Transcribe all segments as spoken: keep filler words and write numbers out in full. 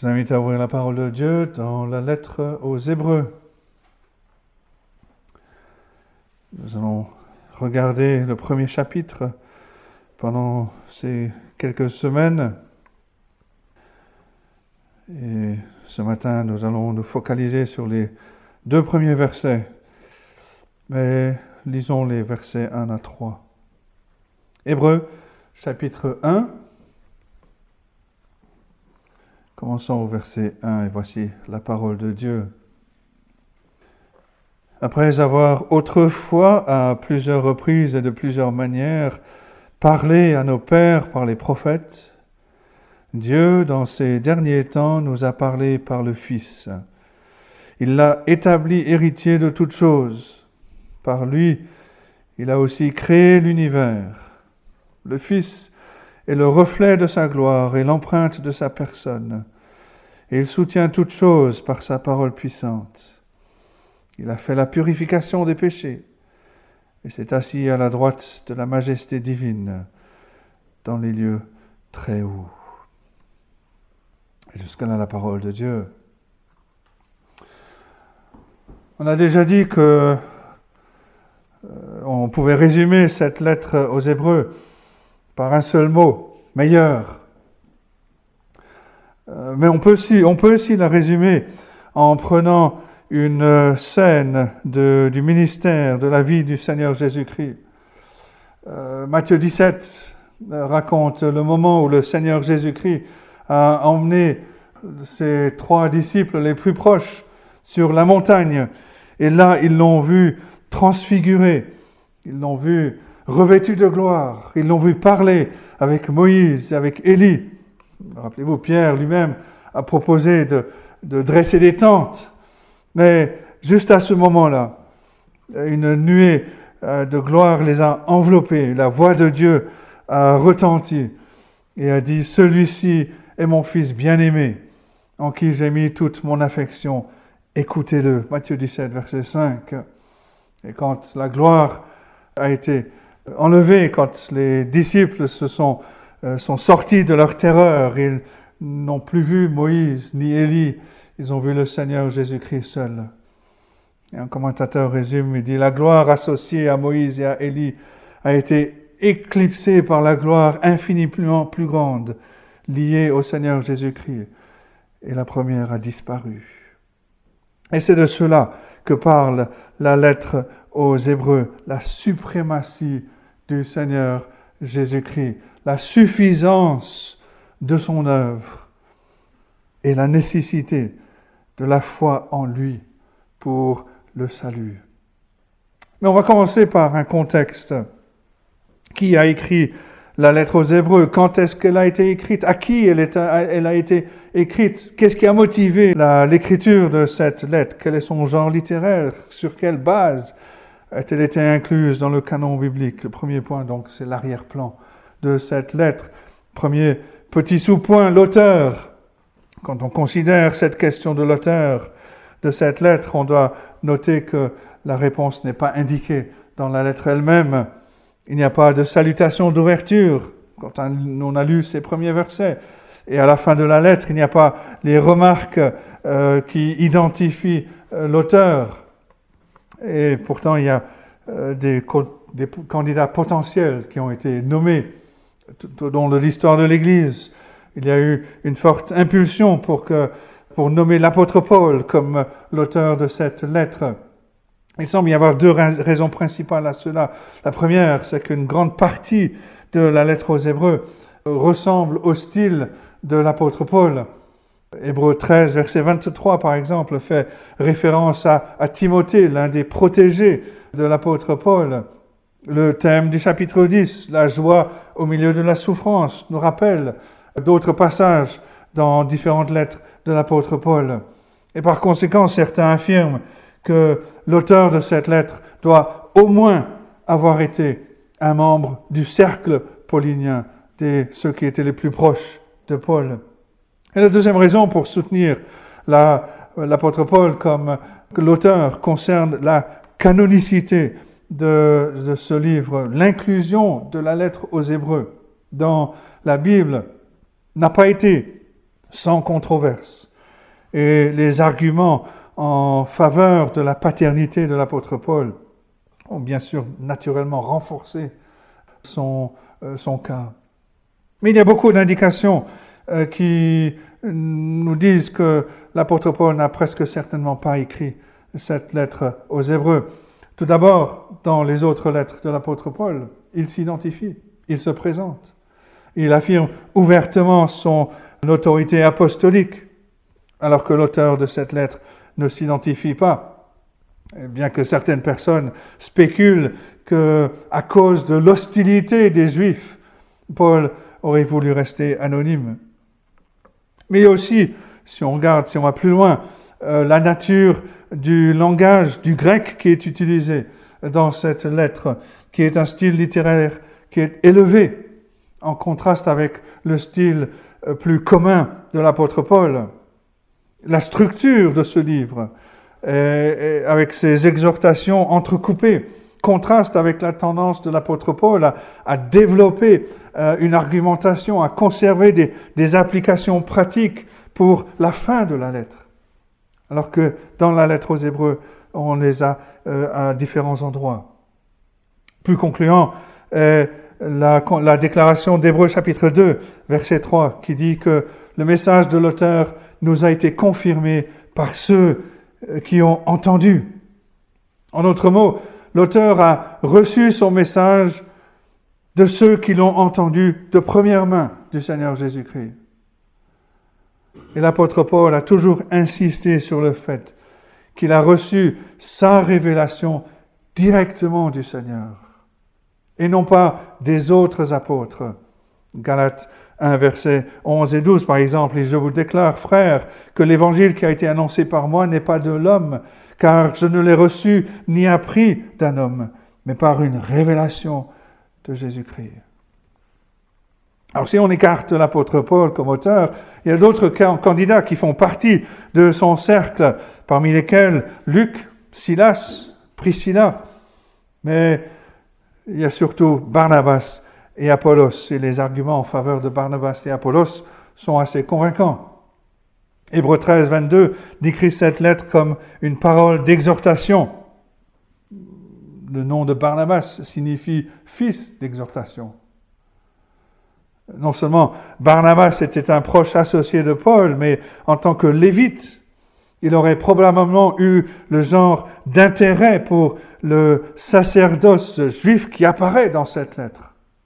Je vous invite à ouvrir la parole de Dieu dans la lettre aux Hébreux. Nous allons regarder le premier chapitre pendant ces quelques semaines. Et ce matin, nous allons nous focaliser sur les deux premiers versets. Mais lisons les versets un à trois. Hébreux, chapitre un. Commençons au verset un, et voici la parole de Dieu. Après avoir autrefois, à plusieurs reprises et de plusieurs manières, parlé à nos pères par les prophètes, Dieu, dans ces derniers temps, nous a parlé par le Fils. Il l'a établi héritier de toutes choses. Par lui, il a aussi créé l'univers. Le Fils est le reflet de sa gloire et l'empreinte de sa personne. Et il soutient toutes choses par sa parole puissante. Il a fait la purification des péchés et s'est assis à la droite de la majesté divine dans les lieux très hauts. Jusqu'à là, la parole de Dieu. On a déjà dit que euh, on pouvait résumer cette lettre aux Hébreux par un seul mot, meilleur. Euh, mais on peut aussi, on peut aussi la résumer en prenant une scène de, du ministère, de la vie du Seigneur Jésus-Christ. Euh, Matthieu dix-sept raconte le moment où le Seigneur Jésus-Christ a emmené ses trois disciples les plus proches sur la montagne. Et là, ils l'ont vu transfiguré, ils l'ont vu revêtu de gloire, ils l'ont vu parler avec Moïse, avec Élie. Rappelez-vous, Pierre lui-même a proposé de, de dresser des tentes. Mais juste à ce moment-là, une nuée de gloire les a enveloppés. La voix de Dieu a retenti et a dit « Celui-ci est mon Fils bien-aimé, en qui j'ai mis toute mon affection. Écoutez-le. » Matthieu dix-sept, verset cinq. Et quand la gloire a été enlevée, quand les disciples se sont, euh, sont sortis de leur terreur, ils n'ont plus vu Moïse ni Élie, ils ont vu le Seigneur Jésus-Christ seul. Et un commentateur résume, il dit « La gloire associée à Moïse et à Élie a été éclipsée par la gloire infiniment plus grande, liée au Seigneur Jésus-Christ. Et la première a disparu. » Et c'est de cela que parle la lettre aux Hébreux, la suprématie du Seigneur Jésus-Christ, la suffisance de son œuvre et la nécessité de la foi en lui pour le salut. Mais on va commencer par un contexte. Qui a écrit la lettre aux Hébreux? Quand est-ce qu'elle a été écrite? À qui elle, est, elle a été écrite? Qu'est-ce qui a motivé la, l'écriture de cette lettre? Quel est son genre littéraire? Sur quelle base a-t-elle été incluse dans le canon biblique? Le premier point, donc, c'est l'arrière-plan de cette lettre. Premier petit sous-point, l'auteur. Quand on considère cette question de l'auteur de cette lettre, on doit noter que la réponse n'est pas indiquée dans la lettre elle-même. Il n'y a pas de salutation d'ouverture quand on a lu ces premiers versets. Et à la fin de la lettre, il n'y a pas les remarques euh, qui identifient euh, l'auteur. Et pourtant, il y a euh, des, co- des candidats potentiels qui ont été nommés tout au long de l'histoire de l'Église. Il y a eu une forte impulsion pour, que, pour nommer l'apôtre Paul comme l'auteur de cette lettre. Il semble y avoir deux raisons principales à cela. La première, c'est qu'une grande partie de la lettre aux Hébreux ressemble au style de l'apôtre Paul. Hébreux treize, verset vingt-trois, par exemple, fait référence à, à Timothée, l'un des protégés de l'apôtre Paul. Le thème du chapitre dix, la joie au milieu de la souffrance, nous rappelle d'autres passages dans différentes lettres de l'apôtre Paul. Et par conséquent, certains affirment que l'auteur de cette lettre doit au moins avoir été un membre du cercle paulinien, des ceux qui étaient les plus proches de Paul. Et la deuxième raison pour soutenir la, l'apôtre Paul comme l'auteur concerne la canonicité de, de ce livre, l'inclusion de la lettre aux Hébreux dans la Bible n'a pas été sans controverse. Et les arguments en faveur de la paternité de l'apôtre Paul ont bien sûr naturellement renforcé son, euh, son cas. Mais il y a beaucoup d'indications euh, qui nous disent que l'apôtre Paul n'a presque certainement pas écrit cette lettre aux Hébreux. Tout d'abord, dans les autres lettres de l'apôtre Paul, il s'identifie, il se présente. Il affirme ouvertement son autorité apostolique, alors que l'auteur de cette lettre ne s'identifie pas. Et bien que certaines personnes spéculent qu'à cause de l'hostilité des Juifs, Paul aurait voulu rester anonyme. Mais il y a aussi, si on regarde, si on va plus loin, euh, la nature du langage, du grec qui est utilisé dans cette lettre, qui est un style littéraire qui est élevé, en contraste avec le style euh, plus commun de l'apôtre Paul. La structure de ce livre, euh, avec ses exhortations entrecoupées, contraste avec la tendance de l'apôtre Paul à, à développer euh, une argumentation, à conserver des, des applications pratiques pour la fin de la lettre. Alors que dans la lettre aux Hébreux, on les a euh, à différents endroits. Plus concluant, euh, la, la déclaration d'Hébreux chapitre deux, verset trois, qui dit que le message de l'auteur nous a été confirmé par ceux qui ont entendu. En d'autres mots, l'auteur a reçu son message de ceux qui l'ont entendu de première main du Seigneur Jésus-Christ. Et l'apôtre Paul a toujours insisté sur le fait qu'il a reçu sa révélation directement du Seigneur, et non pas des autres apôtres. Galates un, versets onze et douze, par exemple, « Et je vous déclare, frères, que l'évangile qui a été annoncé par moi n'est pas de l'homme, car je ne l'ai reçu ni appris d'un homme, mais par une révélation de Jésus-Christ. » Alors si on écarte l'apôtre Paul comme auteur, il y a d'autres candidats qui font partie de son cercle, parmi lesquels Luc, Silas, Priscilla, mais il y a surtout Barnabas et Apollos, et les arguments en faveur de Barnabas et Apollos sont assez convaincants. Hébreux treize, vingt-deux décrit cette lettre comme une parole d'exhortation. Le nom de Barnabas signifie « fils d'exhortation ». Non seulement Barnabas était un proche associé de Paul, mais en tant que lévite, il aurait probablement eu le genre d'intérêt pour le sacerdoce juif qui apparaît dans cette lettre.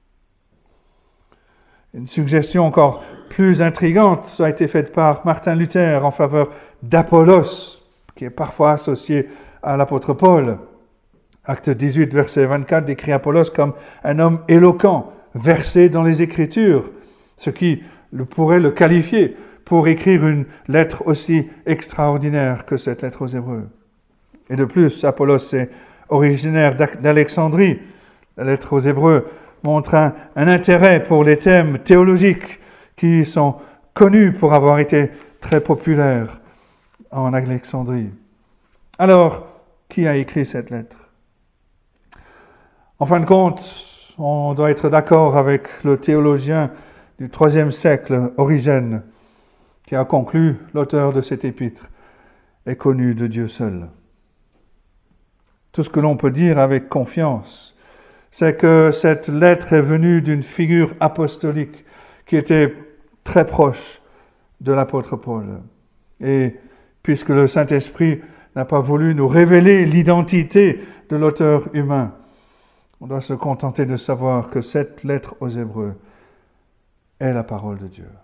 Une suggestion encore plus intrigante a été faite par Martin Luther en faveur d'Apollos, qui est parfois associé à l'apôtre Paul. Acte dix-huit, verset vingt-quatre, décrit Apollos comme un homme éloquent, versé dans les Écritures, ce qui le pourrait le qualifier pour écrire une lettre aussi extraordinaire que cette lettre aux Hébreux. Et de plus, Apollos est originaire d'Alexandrie. La lettre aux Hébreux montre un, un intérêt pour les thèmes théologiques qui sont connus pour avoir été très populaires en Alexandrie. Alors, qui a écrit cette lettre? En fin de compte, on doit être d'accord avec le théologien du troisième siècle, Origène, qui a conclu, l'auteur de cet épître est connu de Dieu seul. Tout ce que l'on peut dire avec confiance, c'est que cette lettre est venue d'une figure apostolique qui était très proche de l'apôtre Paul. Et puisque le Saint-Esprit n'a pas voulu nous révéler l'identité de l'auteur humain, on doit se contenter de savoir que cette lettre aux Hébreux est la parole de Dieu.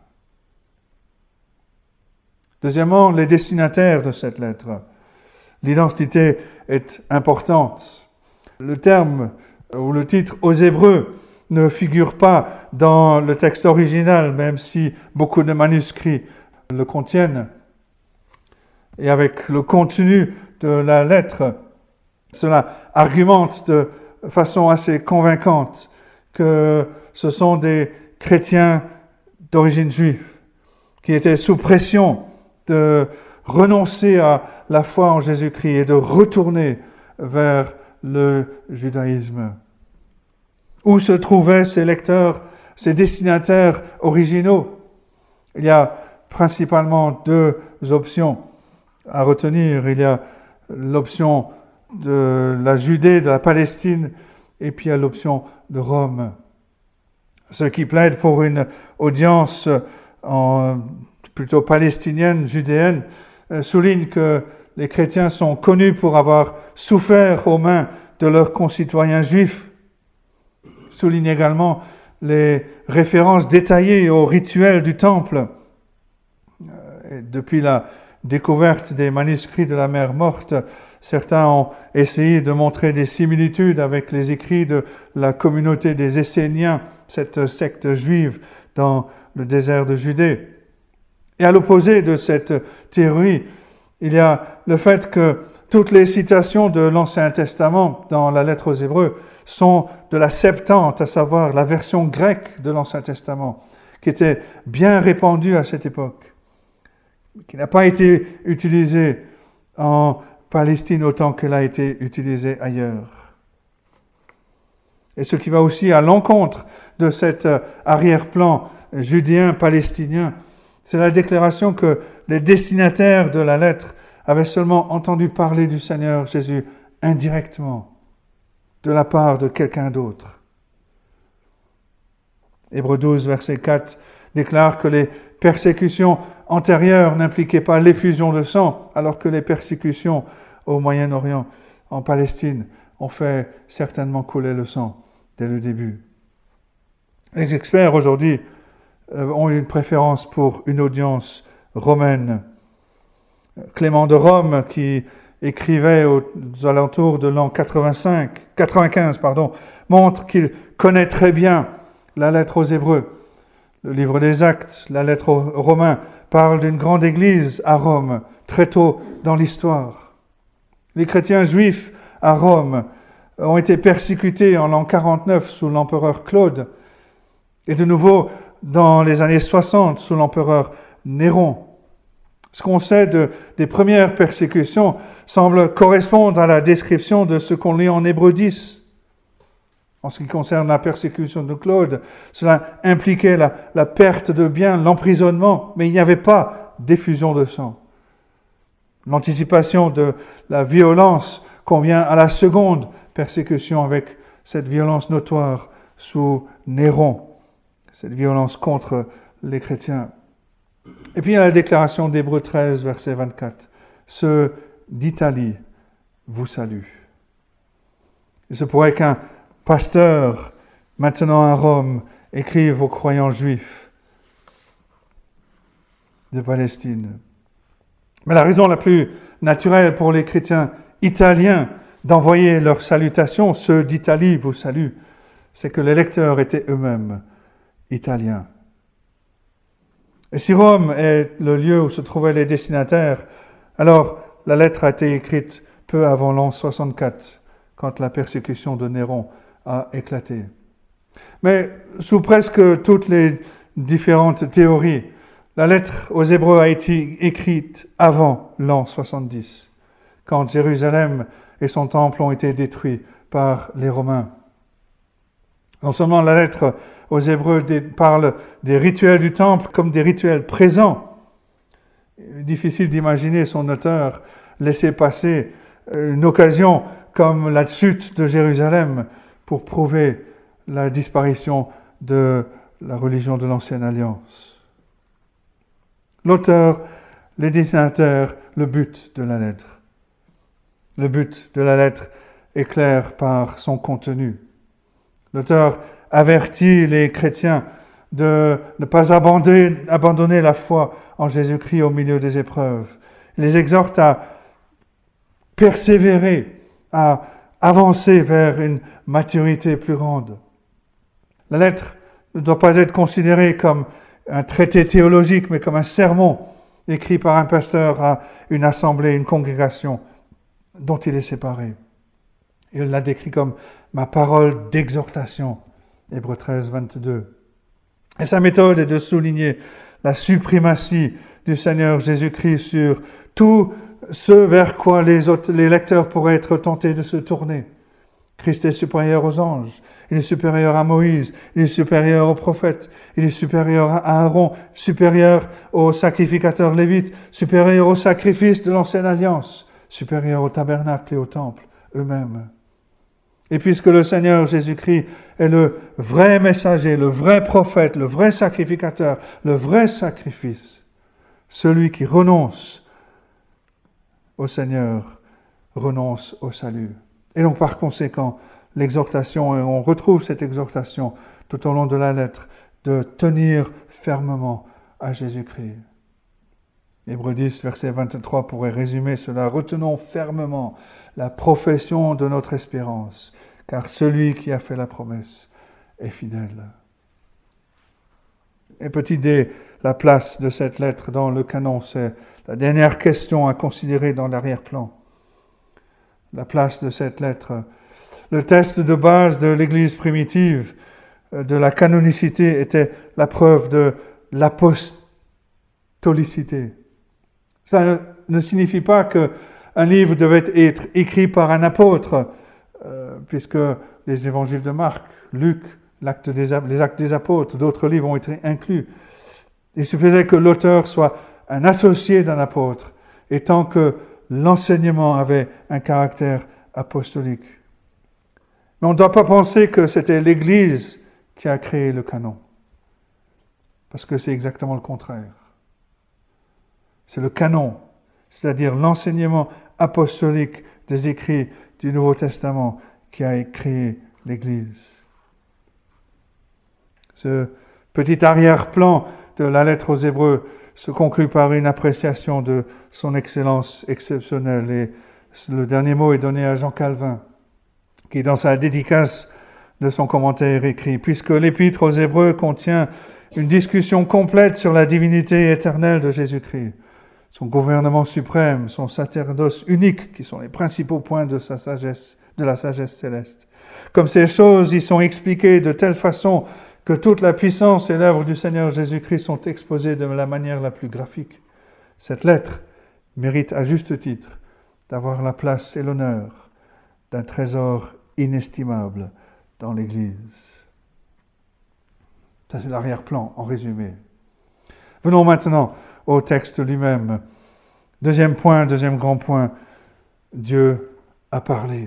Deuxièmement, les destinataires de cette lettre. L'identité est importante. Le terme ou le titre aux Hébreux ne figure pas dans le texte original, même si beaucoup de manuscrits le contiennent. Et avec le contenu de la lettre, cela argumente de façon assez convaincante que ce sont des chrétiens d'origine juive qui étaient sous pression de renoncer à la foi en Jésus-Christ et de retourner vers le judaïsme. Où se trouvaient ces lecteurs, ces destinataires originaux? Il y a principalement deux options à retenir. Il y a l'option de la Judée, de la Palestine, et puis il y a l'option de Rome. Ceux qui plaident pour une audience en, plutôt palestinienne, judéenne, euh, soulignent que les chrétiens sont connus pour avoir souffert aux mains de leurs concitoyens juifs. Soulignent également les références détaillées aux rituels du temple. Et depuis la découverte des manuscrits de la mer morte, certains ont essayé de montrer des similitudes avec les écrits de la communauté des Esséniens, cette secte juive dans le désert de Judée. Et à l'opposé de cette théorie, il y a le fait que toutes les citations de l'Ancien Testament dans la lettre aux Hébreux sont de la Septante, à savoir la version grecque de l'Ancien Testament, qui était bien répandue à cette époque, qui n'a pas été utilisée en Palestine autant qu'elle a été utilisée ailleurs. Et ce qui va aussi à l'encontre de cet arrière-plan judéen-palestinien, c'est la déclaration que les destinataires de la lettre avaient seulement entendu parler du Seigneur Jésus indirectement, de la part de quelqu'un d'autre. Hébreux douze, verset quatre, déclare que les persécutions antérieures n'impliquaient pas l'effusion de sang, alors que les persécutions au Moyen-Orient, en Palestine, ont fait certainement couler le sang dès le début. Les experts aujourd'hui ont une préférence pour une audience romaine. Clément de Rome, qui écrivait aux alentours de l'an quatre-vingt-cinq, quatre-vingt-quinze, pardon, montre qu'il connaît très bien la lettre aux Hébreux. Le livre des Actes, la lettre aux Romains, parle d'une grande église à Rome, très tôt dans l'histoire. Les chrétiens juifs à Rome ont été persécutés en l'an quarante-neuf sous l'empereur Claude, et de nouveau dans les années soixante sous l'empereur Néron. Ce qu'on sait de, des premières persécutions semble correspondre à la description de ce qu'on lit en Hébreux dix. En ce qui concerne la persécution de Claude, cela impliquait la, la perte de biens, l'emprisonnement, mais il n'y avait pas d'effusion de sang. L'anticipation de la violence convient à la seconde persécution avec cette violence notoire sous Néron, cette violence contre les chrétiens. Et puis il y a la déclaration d'Hébreux treize, verset vingt-quatre. « Ceux d'Italie vous saluent. » Il se pourrait qu'un pasteur, maintenant à Rome, écrive aux croyants juifs de Palestine. Mais la raison la plus naturelle pour les chrétiens italiens d'envoyer leurs salutations, ceux d'Italie vous saluent, c'est que les lecteurs étaient eux-mêmes italiens. Et si Rome est le lieu où se trouvaient les destinataires, alors la lettre a été écrite peu avant l'an soixante-quatre, quand la persécution de Néron a éclaté. Mais sous presque toutes les différentes théories, la lettre aux Hébreux a été écrite avant l'an soixante-dix, quand Jérusalem et son temple ont été détruits par les Romains. Non seulement la lettre aux Hébreux parle des rituels du temple comme des rituels présents. Difficile d'imaginer son auteur laisser passer une occasion comme la chute de Jérusalem pour prouver la disparition de la religion de l'Ancienne Alliance. L'auteur, les destinataires, le but de la lettre. Le but de la lettre est clair par son contenu. L'auteur avertit les chrétiens de ne pas abandonner, abandonner la foi en Jésus-Christ au milieu des épreuves. Il les exhorte à persévérer, à avancer vers une maturité plus grande. La lettre ne doit pas être considérée comme un traité théologique, mais comme un sermon écrit par un pasteur à une assemblée, une congrégation dont il est séparé. Il l'a décrit comme ma parole d'exhortation, Hébreux treize, vingt-deux. Et sa méthode est de souligner la suprématie du Seigneur Jésus-Christ sur tout ce vers quoi les, autres, les lecteurs pourraient être tentés de se tourner, Christ est supérieur aux anges, il est supérieur à Moïse, il est supérieur aux prophètes, il est supérieur à Aaron, supérieur aux sacrificateurs lévites, supérieur aux sacrifices de l'ancienne alliance, supérieur au tabernacle et au temple eux-mêmes. Et puisque le Seigneur Jésus-Christ est le vrai messager, le vrai prophète, le vrai sacrificateur, le vrai sacrifice, celui qui renonce au Seigneur renonce au salut. Et donc par conséquent, l'exhortation, et on retrouve cette exhortation tout au long de la lettre, de tenir fermement à Jésus-Christ. Hébreux dix, verset vingt-trois pourrait résumer cela. Retenons fermement la profession de notre espérance, car celui qui a fait la promesse est fidèle. Et petit D, la place de cette lettre dans le canon, c'est la dernière question à considérer dans l'arrière-plan. La place de cette lettre. Le test de base de l'Église primitive, de la canonicité, était la preuve de l'apostolicité. Ça ne signifie pas qu'un livre devait être écrit par un apôtre, euh, puisque les évangiles de Marc, Luc, l'acte des, les actes des apôtres, d'autres livres ont été inclus. Il suffisait que l'auteur soit un associé d'un apôtre, et tant que l'enseignement avait un caractère apostolique. Mais on ne doit pas penser que c'était l'Église qui a créé le canon, parce que c'est exactement le contraire. C'est le canon, c'est-à-dire l'enseignement apostolique des écrits du Nouveau Testament qui a créé l'Église. Ce petit arrière-plan de la lettre aux Hébreux se conclut par une appréciation de son excellence exceptionnelle. Et le dernier mot est donné à Jean Calvin, qui dans sa dédicace de son commentaire écrit « Puisque l'épître aux Hébreux contient une discussion complète sur la divinité éternelle de Jésus-Christ, son gouvernement suprême, son sacerdoce unique, qui sont les principaux points de sa sagesse, de la sagesse céleste. Comme ces choses y sont expliquées de telle façon que toute la puissance et l'œuvre du Seigneur Jésus-Christ sont exposées de la manière la plus graphique. Cette lettre mérite à juste titre d'avoir la place et l'honneur d'un trésor inestimable dans l'Église. » Ça, c'est l'arrière-plan, en résumé. Venons maintenant au texte lui-même. Deuxième point, deuxième grand point, Dieu a parlé.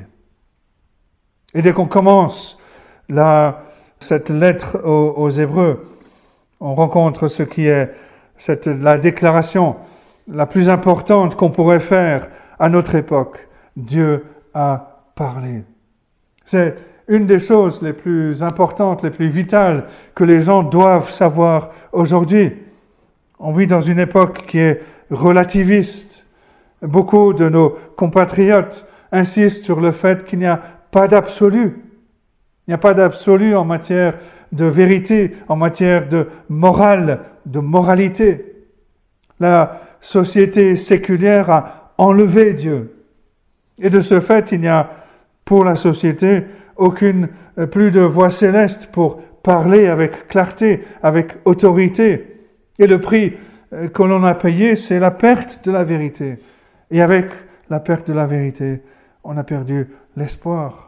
Et dès qu'on commence la, cette lettre aux, aux Hébreux, on rencontre ce qui est cette, la déclaration la plus importante qu'on pourrait faire à notre époque. Dieu a parlé. C'est une des choses les plus importantes, les plus vitales que les gens doivent savoir aujourd'hui. On vit dans une époque qui est relativiste. Beaucoup de nos compatriotes insistent sur le fait qu'il n'y a pas d'absolu. Il n'y a pas d'absolu en matière de vérité, en matière de morale, de moralité. La société séculière a enlevé Dieu. Et de ce fait, il n'y a pour la société aucune, plus de voix céleste pour parler avec clarté, avec autorité. Et le prix que l'on a payé, c'est la perte de la vérité. Et avec la perte de la vérité, on a perdu l'espoir.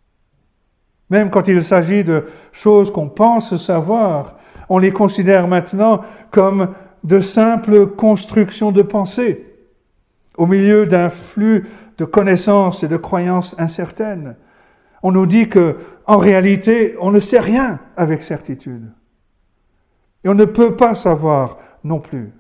Même quand il s'agit de choses qu'on pense savoir, on les considère maintenant comme de simples constructions de pensée, au milieu d'un flux de connaissances et de croyances incertaines. On nous dit que, en réalité, on ne sait rien avec certitude. Et on ne peut pas savoir non plus.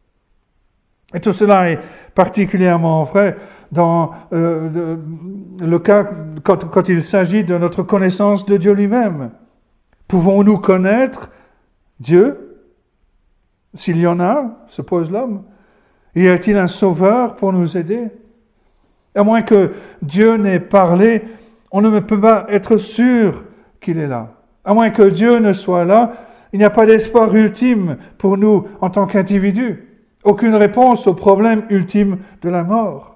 Et tout cela est particulièrement vrai dans euh, le, le cas quand, quand il s'agit de notre connaissance de Dieu lui-même. Pouvons-nous connaître Dieu? S'il y en a, se pose l'homme. Y a-t-il un sauveur pour nous aider? À moins que Dieu n'ait parlé, on ne peut pas être sûr qu'il est là. À moins que Dieu ne soit là, il n'y a pas d'espoir ultime pour nous en tant qu'individus. Aucune réponse au problème ultime de la mort.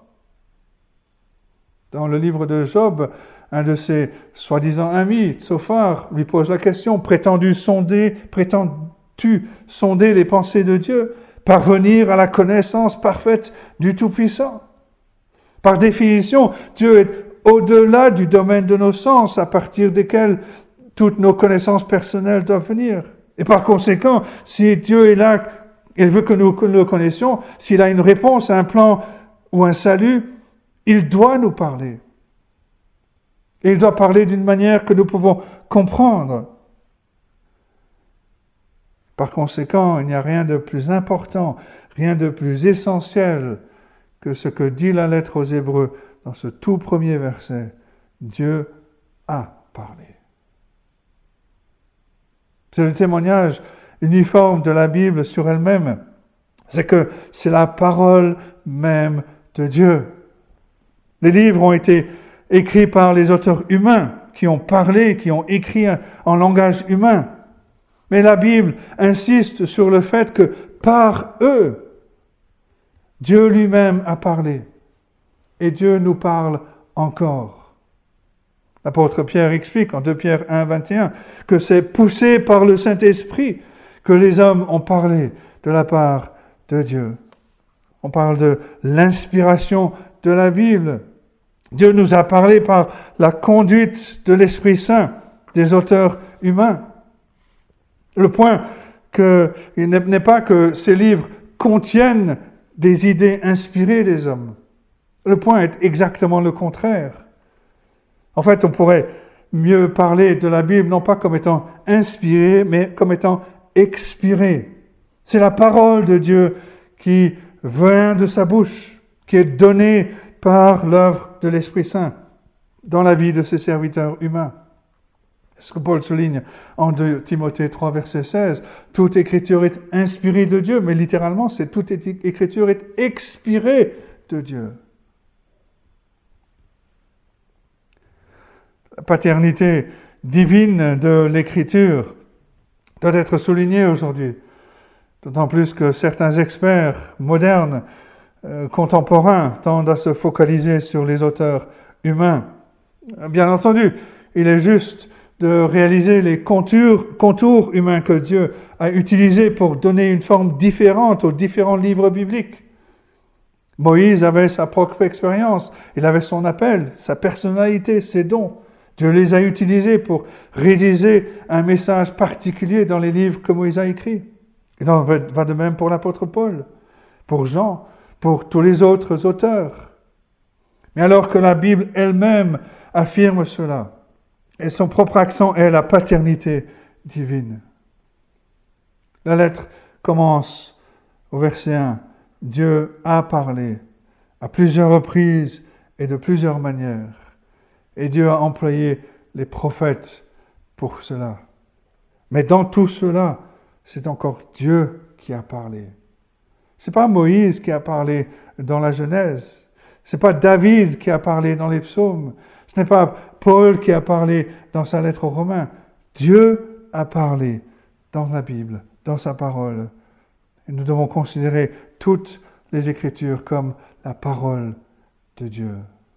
Dans le livre de Job, un de ses soi-disant amis, Tsophar, lui pose la question, prétendu sonder, prétends-tu sonder les pensées de Dieu, parvenir à la connaissance parfaite du Tout-Puissant? Par définition, Dieu est au-delà du domaine de nos sens, à partir desquels toutes nos connaissances personnelles doivent venir. Et par conséquent, si Dieu est là, il veut que nous le connaissions, s'il a une réponse, un plan ou un salut, il doit nous parler. Et il doit parler d'une manière que nous pouvons comprendre. Par conséquent, il n'y a rien de plus important, rien de plus essentiel que ce que dit la lettre aux Hébreux dans ce tout premier verset. Dieu a parlé. C'est le témoignage uniforme de la Bible sur elle-même. C'est que c'est la parole même de Dieu. Les livres ont été écrits par les auteurs humains qui ont parlé, qui ont écrit en langage humain. Mais la Bible insiste sur le fait que par eux, Dieu lui-même a parlé. Et Dieu nous parle encore. L'apôtre Pierre explique en deux Pierre un, vingt et un que c'est poussé par le Saint-Esprit que les hommes ont parlé de la part de Dieu. On parle de l'inspiration de la Bible. Dieu nous a parlé par la conduite de l'Esprit Saint, des auteurs humains. Le point que, il n'est pas que ces livres contiennent des idées inspirées des hommes. Le point est exactement le contraire. En fait, on pourrait mieux parler de la Bible, non pas comme étant inspirée, mais comme étant expirée. C'est la parole de Dieu qui vient de sa bouche, qui est donnée par l'œuvre de l'Esprit Saint dans la vie de ses serviteurs humains. Ce que Paul souligne en deux Timothée trois, verset seize, toute écriture est inspirée de Dieu, mais littéralement, c'est toute écriture est expirée de Dieu. La paternité divine de l'écriture doit être soulignée aujourd'hui, d'autant plus que certains experts modernes, euh, contemporains, tendent à se focaliser sur les auteurs humains. Bien entendu, il est juste de réaliser les contours, contours humains que Dieu a utilisés pour donner une forme différente aux différents livres bibliques. Moïse avait sa propre expérience, il avait son appel, sa personnalité, ses dons. Dieu les a utilisés pour rédiger un message particulier dans les livres que Moïse a écrits. Et donc, va de même pour l'apôtre Paul, pour Jean, pour tous les autres auteurs. Mais alors que la Bible elle-même affirme cela, et son propre accent est la paternité divine. La lettre commence au verset un. Dieu a parlé à plusieurs reprises et de plusieurs manières. Et Dieu a employé les prophètes pour cela. Mais dans tout cela, c'est encore Dieu qui a parlé. Ce n'est pas Moïse qui a parlé dans la Genèse. Ce n'est pas David qui a parlé dans les psaumes. Ce n'est pas Paul qui a parlé dans sa lettre aux Romains. Dieu a parlé dans la Bible, dans sa parole. Et nous devons considérer toutes les Écritures comme la parole de Dieu.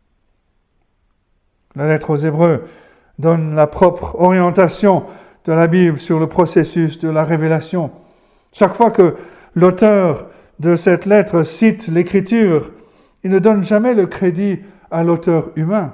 La lettre aux Hébreux donne la propre orientation de la Bible sur le processus de la révélation. Chaque fois que l'auteur de cette lettre cite l'Écriture, il ne donne jamais le crédit à l'auteur humain.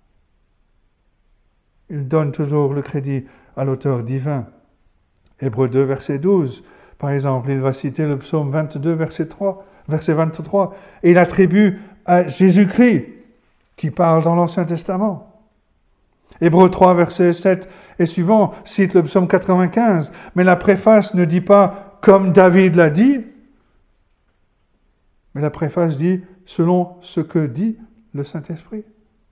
Il donne toujours le crédit à l'auteur divin. Hébreux deux, verset douze, par exemple, il va citer le psaume vingt-deux, verset trois, verset vingt-trois, et il attribue à Jésus-Christ, qui parle dans l'Ancien Testament. Hébreux trois, verset sept et suivant, cite le psaume quatre-vingt-quinze, mais la préface ne dit pas « comme David l'a dit », mais la préface dit « selon ce que dit le Saint-Esprit ».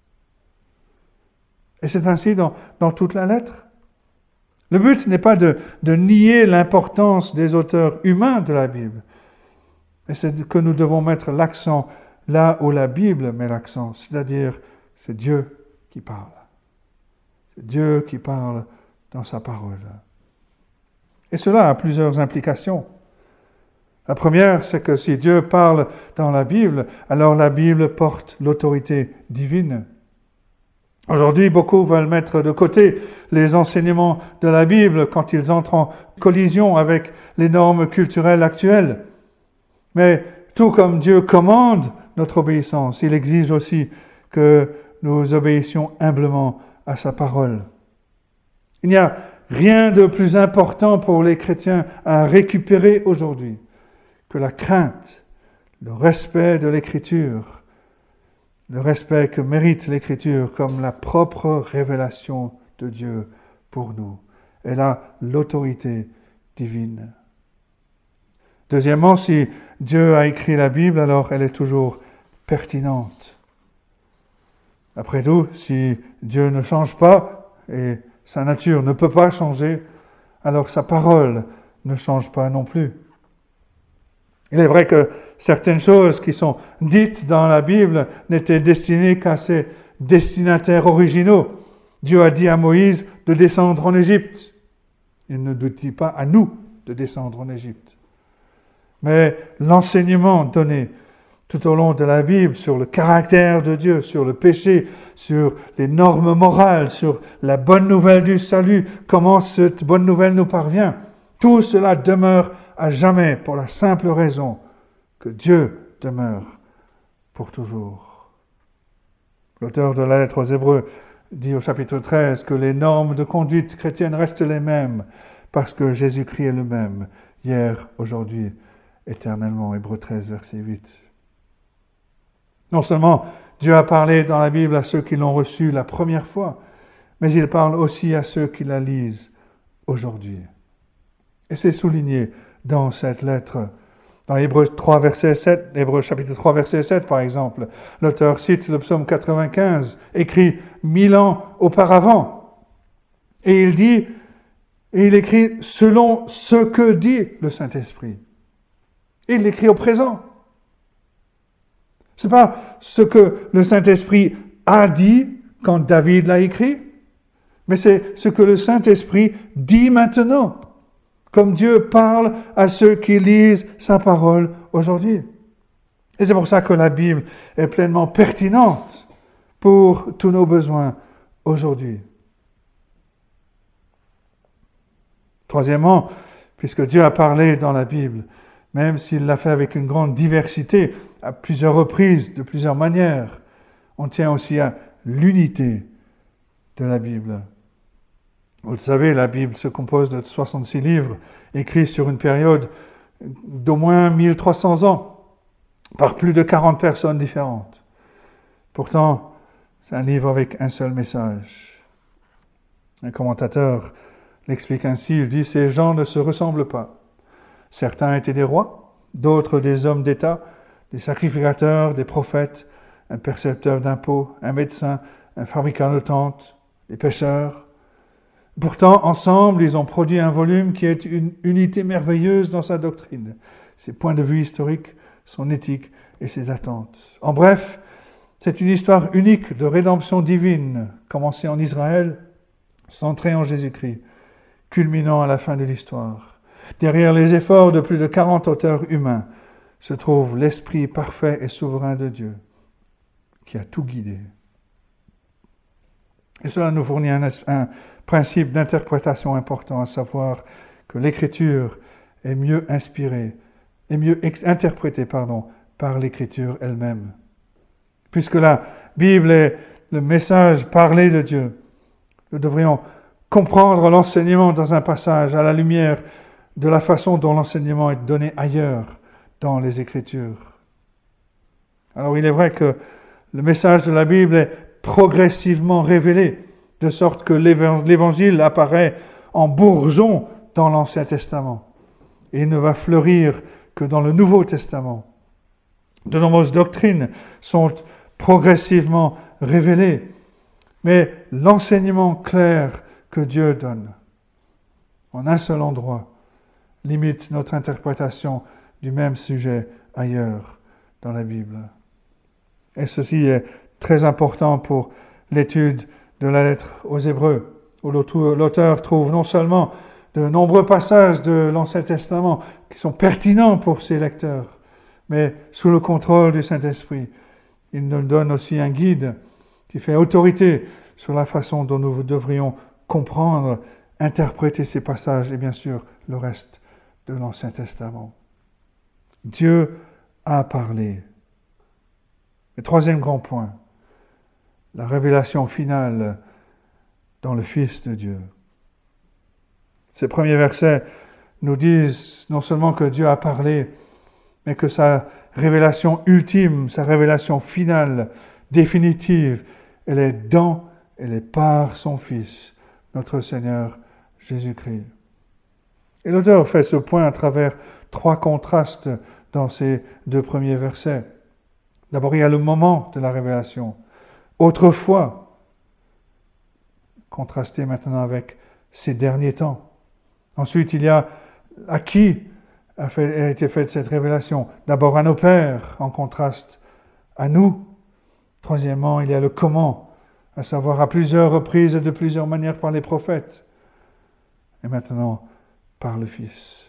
Et c'est ainsi dans, dans toute la lettre. Le but n'est pas de, de nier l'importance des auteurs humains de la Bible, mais c'est que nous devons mettre l'accent là où la Bible met l'accent, c'est-à-dire c'est Dieu qui parle. C'est Dieu qui parle dans sa parole. Et cela a plusieurs implications. La première, c'est que si Dieu parle dans la Bible, alors la Bible porte l'autorité divine. Aujourd'hui, beaucoup veulent mettre de côté les enseignements de la Bible quand ils entrent en collision avec les normes culturelles actuelles. Mais tout comme Dieu commande notre obéissance, il exige aussi que nous obéissions humblement à sa parole. Il n'y a rien de plus important pour les chrétiens à récupérer aujourd'hui que la crainte, le respect de l'Écriture, le respect que mérite l'Écriture comme la propre révélation de Dieu pour nous. Elle a l'autorité divine. Deuxièmement, si Dieu a écrit la Bible, alors elle est toujours pertinente. Après tout, si Dieu ne change pas et sa nature ne peut pas changer, alors sa parole ne change pas non plus. Il est vrai que certaines choses qui sont dites dans la Bible n'étaient destinées qu'à ses destinataires originaux. Dieu a dit à Moïse de descendre en Égypte. Il ne dit pas à nous de descendre en Égypte. Mais l'enseignement donné tout au long de la Bible sur le caractère de Dieu, sur le péché, sur les normes morales, sur la bonne nouvelle du salut, comment cette bonne nouvelle nous parvient, tout cela demeure à jamais pour la simple raison que Dieu demeure pour toujours. L'auteur de la lettre aux Hébreux dit au chapitre treize que les normes de conduite chrétienne restent les mêmes parce que Jésus-Christ est le même, hier, aujourd'hui, éternellement. Hébreux treize, verset huit. Non seulement Dieu a parlé dans la Bible à ceux qui l'ont reçu la première fois, mais il parle aussi à ceux qui la lisent aujourd'hui. Et c'est souligné dans cette lettre. Dans Hébreux trois, verset sept, Hébreux chapitre trois, verset sept, par exemple, l'auteur cite le psaume quatre-vingt-quinze, écrit mille ans auparavant. Et il dit, et il écrit selon ce que dit le Saint-Esprit. Et il l'écrit au présent. Ce n'est pas ce que le Saint-Esprit a dit quand David l'a écrit, mais c'est ce que le Saint-Esprit dit maintenant, comme Dieu parle à ceux qui lisent sa parole aujourd'hui. Et c'est pour ça que la Bible est pleinement pertinente pour tous nos besoins aujourd'hui. Troisièmement, puisque Dieu a parlé dans la Bible, même s'il l'a fait avec une grande diversité, à plusieurs reprises, de plusieurs manières, on tient aussi à l'unité de la Bible. Vous le savez, la Bible se compose de soixante-six livres, écrits sur une période d'au moins mille trois cents ans, par plus de quarante personnes différentes. Pourtant, c'est un livre avec un seul message. Un commentateur l'explique ainsi, il dit « Ces gens ne se ressemblent pas. Certains étaient des rois, d'autres des hommes d'État, des sacrificateurs, des prophètes, un percepteur d'impôts, un médecin, un fabricant de tentes, des pêcheurs. Pourtant, ensemble, ils ont produit un volume qui est une unité merveilleuse dans sa doctrine, ses points de vue historiques, son éthique et ses attentes. En bref, c'est une histoire unique de rédemption divine, commencée en Israël, centrée en Jésus-Christ, culminant à la fin de l'histoire. Derrière les efforts de plus de quarante auteurs humains se trouve l'Esprit parfait et souverain de Dieu, qui a tout guidé. Et cela nous fournit un, un principe d'interprétation important, à savoir que l'Écriture est mieux inspirée, est mieux ex- interprétée pardon, par l'Écriture elle-même. Puisque la Bible est le message parlé de Dieu, nous devrions comprendre l'enseignement dans un passage à la lumière de la façon dont l'enseignement est donné ailleurs dans les Écritures. Alors il est vrai que le message de la Bible est progressivement révélé, de sorte que l'Évangile apparaît en bourgeon dans l'Ancien Testament et ne va fleurir que dans le Nouveau Testament. De nombreuses doctrines sont progressivement révélées, mais l'enseignement clair que Dieu donne en un seul endroit limite notre interprétation du même sujet ailleurs dans la Bible. Et ceci est très important pour l'étude de la lettre aux Hébreux, où l'auteur trouve non seulement de nombreux passages de l'Ancien Testament qui sont pertinents pour ses lecteurs, mais sous le contrôle du Saint-Esprit, il nous donne aussi un guide qui fait autorité sur la façon dont nous devrions comprendre, interpréter ces passages et bien sûr le reste de l'Ancien Testament. Dieu a parlé. Le troisième grand point, la révélation finale dans le Fils de Dieu. Ces premiers versets nous disent non seulement que Dieu a parlé, mais que sa révélation ultime, sa révélation finale, définitive, elle est dans, elle est par son Fils, notre Seigneur Jésus-Christ. Et l'auteur fait ce point à travers trois contrastes dans ces deux premiers versets. D'abord, il y a le moment de la révélation. Autrefois, contrasté maintenant avec ces derniers temps. Ensuite, il y a à qui a, fait, a été faite cette révélation. D'abord à nos pères, en contraste à nous. Troisièmement, il y a le comment, à savoir à plusieurs reprises et de plusieurs manières par les prophètes. Et maintenant, par le Fils.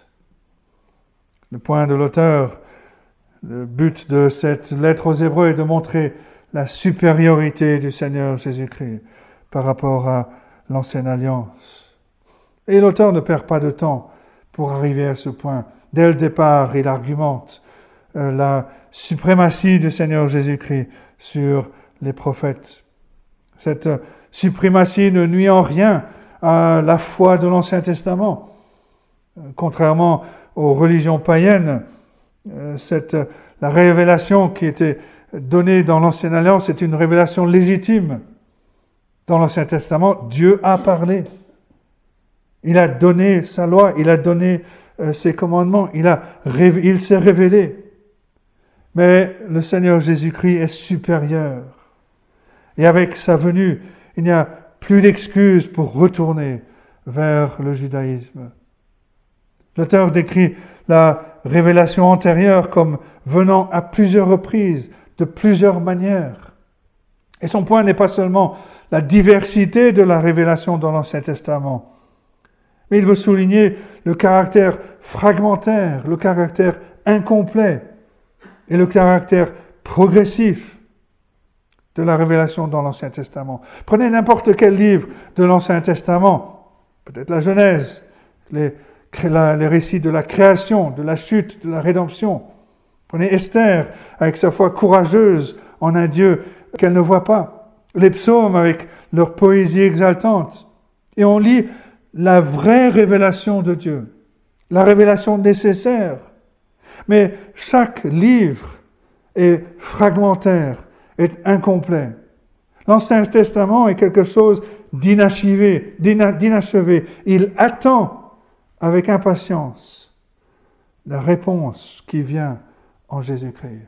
Le point de l'auteur, le but de cette lettre aux Hébreux est de montrer la supériorité du Seigneur Jésus-Christ par rapport à l'ancienne alliance. Et l'auteur ne perd pas de temps pour arriver à ce point. Dès le départ, il argumente euh, la suprématie du Seigneur Jésus-Christ sur les prophètes. Cette euh, suprématie ne nuit en rien à la foi de l'Ancien Testament. Euh, contrairement aux religions païennes, euh, cette, euh, la révélation qui était donnée dans l'Ancienne Alliance est une révélation légitime. Dans l'Ancien Testament, Dieu a parlé. Il a donné sa loi, il a donné euh, ses commandements, il, a, il s'est révélé. Mais le Seigneur Jésus-Christ est supérieur. Et avec sa venue, il n'y a plus d'excuses pour retourner vers le judaïsme. L'auteur décrit la révélation antérieure comme venant à plusieurs reprises, de plusieurs manières. Et son point n'est pas seulement la diversité de la révélation dans l'Ancien Testament, mais il veut souligner le caractère fragmentaire, le caractère incomplet et le caractère progressif de la révélation dans l'Ancien Testament. Prenez n'importe quel livre de l'Ancien Testament, peut-être la Genèse, les, les récits de la création, de la chute, de la rédemption. Prenez Esther avec sa foi courageuse en un Dieu qu'elle ne voit pas. Les psaumes avec leur poésie exaltante. Et on lit la vraie révélation de Dieu, la révélation nécessaire. Mais chaque livre est fragmentaire, est incomplet. L'Ancien Testament est quelque chose d'inachevé, d'inachevé. Il attend avec impatience la réponse qui vient en Jésus-Christ.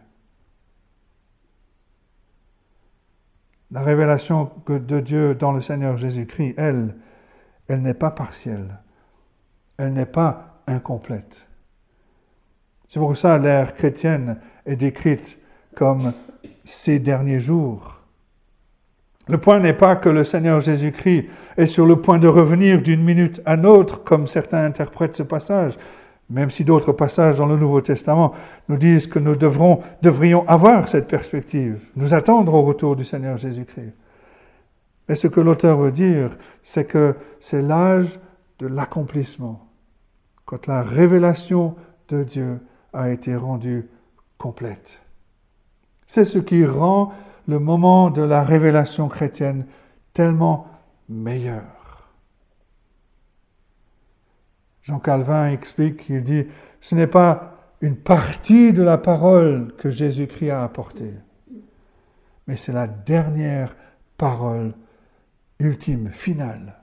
La révélation de Dieu dans le Seigneur Jésus-Christ, elle, elle n'est pas partielle. Elle n'est pas incomplète. C'est pour ça que l'ère chrétienne est décrite comme ces derniers jours. Le point n'est pas que le Seigneur Jésus-Christ est sur le point de revenir d'une minute à l'autre, comme certains interprètent ce passage, même si d'autres passages dans le Nouveau Testament nous disent que nous devrons, devrions avoir cette perspective, nous attendre au retour du Seigneur Jésus-Christ. Mais ce que l'auteur veut dire, c'est que c'est l'âge de l'accomplissement, quand la révélation de Dieu a été rendue complète. C'est ce qui rend le moment de la révélation chrétienne tellement meilleur. Jean Calvin explique, il dit, ce n'est pas une partie de la parole que Jésus-Christ a apportée, mais c'est la dernière parole ultime, finale.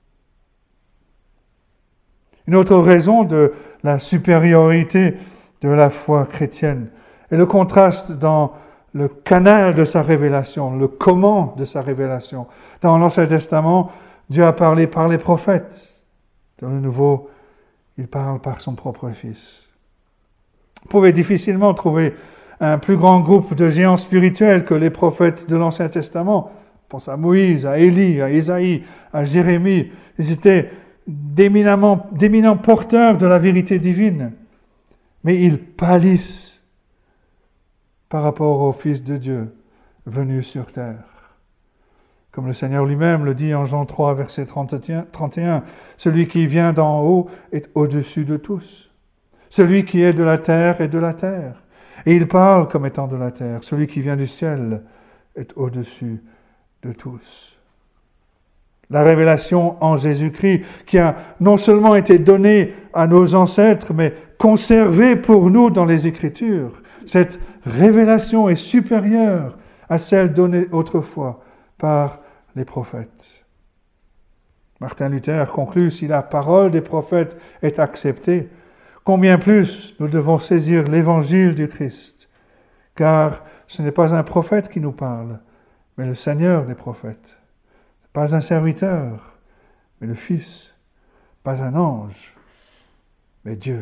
Une autre raison de la supériorité de la foi chrétienne est le contraste dans le canal de sa révélation, le comment de sa révélation. Dans l'Ancien Testament, Dieu a parlé par les prophètes. Dans le Nouveau, il parle par son propre Fils. Vous pouvez difficilement trouver un plus grand groupe de géants spirituels que les prophètes de l'Ancien Testament. On pense à Moïse, à Élie, à Isaïe, à Jérémie. Ils étaient d'éminents, d'éminents porteurs de la vérité divine. Mais ils pâlissent par rapport au Fils de Dieu venu sur terre. Comme le Seigneur lui-même le dit en Jean trois, verset trente et un, « Celui qui vient d'en haut est au-dessus de tous. Celui qui est de la terre est de la terre. » Et il parle comme étant de la terre. « Celui qui vient du ciel est au-dessus de tous. La révélation en Jésus-Christ qui a non seulement été donnée à nos ancêtres, mais conservée pour nous dans les Écritures. Cette révélation est supérieure à celle donnée autrefois par les prophètes. Martin Luther conclut, si la parole des prophètes est acceptée, combien plus nous devons saisir l'évangile du Christ, car ce n'est pas un prophète qui nous parle, mais le Seigneur des prophètes. Pas un serviteur, mais le Fils. Pas un ange, mais Dieu.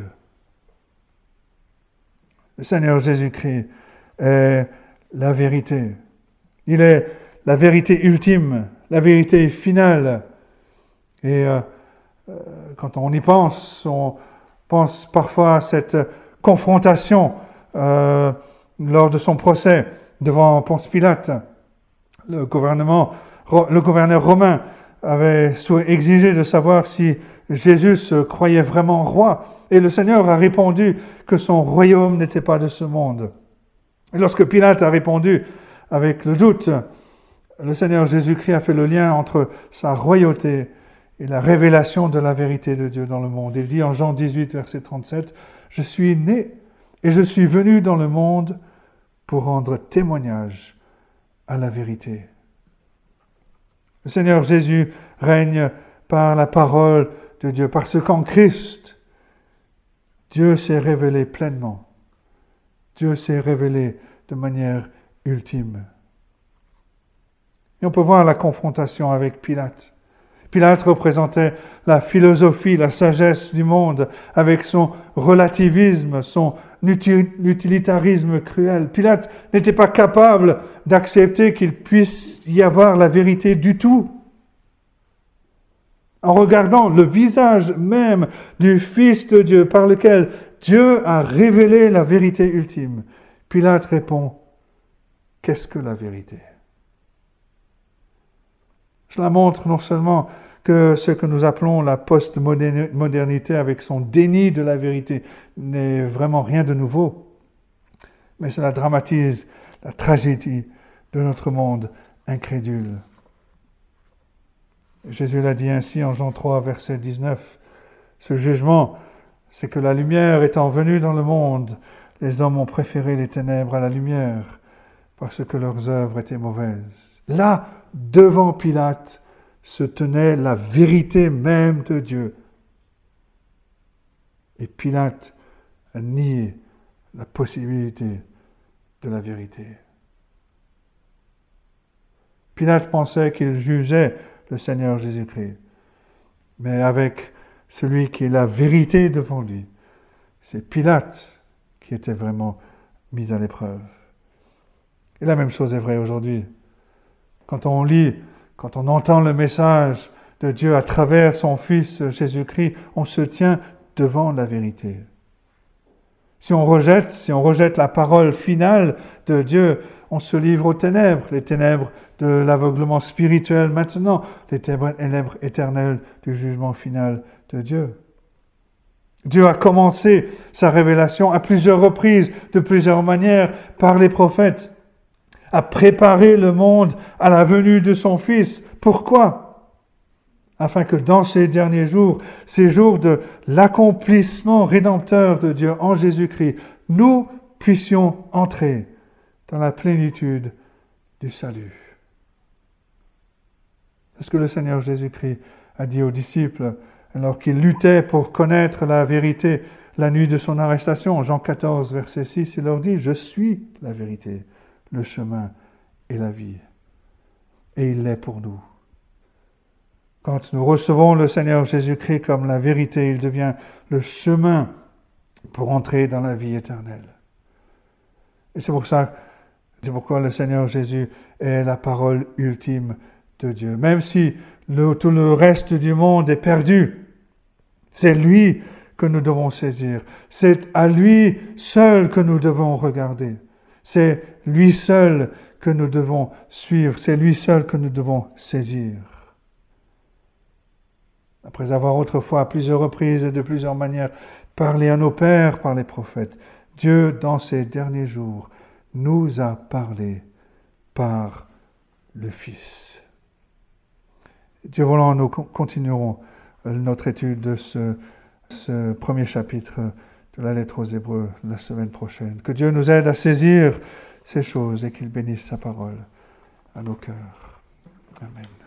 Le Seigneur Jésus-Christ est la vérité. Il est la vérité ultime, la vérité finale. Et euh, euh, quand on y pense, on pense parfois à cette confrontation euh, lors de son procès devant Ponce Pilate. Le gouvernement Le gouverneur romain avait exigé de savoir si Jésus se croyait vraiment roi. Et le Seigneur a répondu que son royaume n'était pas de ce monde. Et lorsque Pilate a répondu avec le doute, le Seigneur Jésus-Christ a fait le lien entre sa royauté et la révélation de la vérité de Dieu dans le monde. Il dit en Jean dix-huit, verset trente-sept, « Je suis né et je suis venu dans le monde pour rendre témoignage à la vérité. » Le Seigneur Jésus règne par la parole de Dieu, parce qu'en Christ, Dieu s'est révélé pleinement. Dieu s'est révélé de manière ultime. Et on peut voir la confrontation avec Pilate. Pilate représentait la philosophie, la sagesse du monde, avec son relativisme, son utilitarisme cruel. Pilate n'était pas capable d'accepter qu'il puisse y avoir la vérité du tout. En regardant le visage même du Fils de Dieu par lequel Dieu a révélé la vérité ultime, Pilate répond, « Qu'est-ce que la vérité ?» Cela montre non seulement que ce que nous appelons la post-modernité avec son déni de la vérité n'est vraiment rien de nouveau, mais cela dramatise la tragédie de notre monde incrédule. Jésus l'a dit ainsi en Jean trois, verset dix-neuf. Ce jugement, c'est que la lumière étant venue dans le monde, les hommes ont préféré les ténèbres à la lumière parce que leurs œuvres étaient mauvaises. Là, devant Pilate, se tenait la vérité même de Dieu. Et Pilate a nié la possibilité de la vérité. Pilate pensait qu'il jugeait le Seigneur Jésus-Christ, mais avec celui qui est la vérité devant lui, c'est Pilate qui était vraiment mis à l'épreuve. Et la même chose est vraie aujourd'hui. Quand on lit, quand on entend le message de Dieu à travers son Fils Jésus-Christ, on se tient devant la vérité. Si on rejette, si on rejette la parole finale de Dieu, on se livre aux ténèbres, les ténèbres de l'aveuglement spirituel maintenant, les ténèbres éternelles du jugement final de Dieu. Dieu a commencé sa révélation à plusieurs reprises, de plusieurs manières, par les prophètes, à préparer le monde à la venue de son Fils. Pourquoi ? Afin que dans ces derniers jours, ces jours de l'accomplissement rédempteur de Dieu en Jésus-Christ, nous puissions entrer dans la plénitude du salut. C'est ce que le Seigneur Jésus-Christ a dit aux disciples alors qu'il luttait pour connaître la vérité la nuit de son arrestation. En Jean quatorze, verset six, il leur dit « Je suis la vérité, le chemin et la vie. » Et il l'est pour nous. Quand nous recevons le Seigneur Jésus-Christ comme la vérité, il devient le chemin pour entrer dans la vie éternelle. Et c'est pour ça, c'est pourquoi le Seigneur Jésus est la parole ultime de Dieu. Même si le, tout le reste du monde est perdu, c'est lui que nous devons saisir. C'est à lui seul que nous devons regarder. C'est lui seul que nous devons suivre. C'est lui seul que nous devons saisir. Après avoir autrefois à plusieurs reprises et de plusieurs manières parlé à nos pères par les prophètes, Dieu, dans ces derniers jours, nous a parlé par le Fils. Dieu voulant, nous continuerons notre étude de ce, ce premier chapitre de la lettre aux Hébreux la semaine prochaine. Que Dieu nous aide à saisir ces choses et qu'il bénisse sa parole à nos cœurs. Amen.